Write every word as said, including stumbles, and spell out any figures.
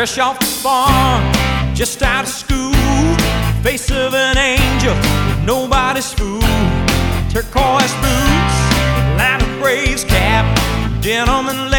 fresh off the farm, just out of school. Face of an angel, nobody's fool. Turquoise boots, Atlanta Braves cap, denim and